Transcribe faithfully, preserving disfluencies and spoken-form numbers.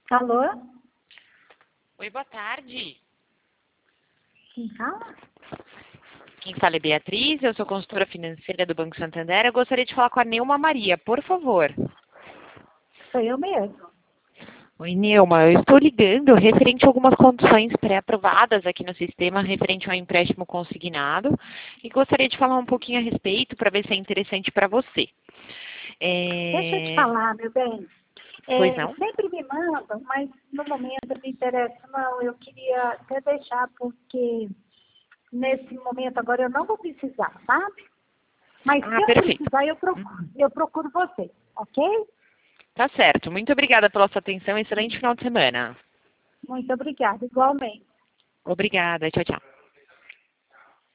Alô? Oi, boa tarde. Quem fala? Quem fala é Beatriz, eu sou consultora financeira do Banco Santander. Eu gostaria de falar com a Neuma Maria, por favor. Sou eu mesmo. Oi, Neuma, eu estou ligando referente a algumas condições pré-aprovadas aqui no sistema, referente ao empréstimo consignado, e gostaria de falar um pouquinho a respeito para ver se é interessante para você. É... Deixa eu te falar, meu bem. Pois É, não? sempre me mandam, mas no momento não me interessa, não. Eu queria até deixar, porque nesse momento agora eu não vou precisar, sabe? Mas Ah, se eu perfeito. precisar, eu procuro, eu procuro você, ok? Tá certo. Muito obrigada pela sua atenção. Excelente final de semana. Muito obrigada, igualmente. Obrigada. Tchau, tchau.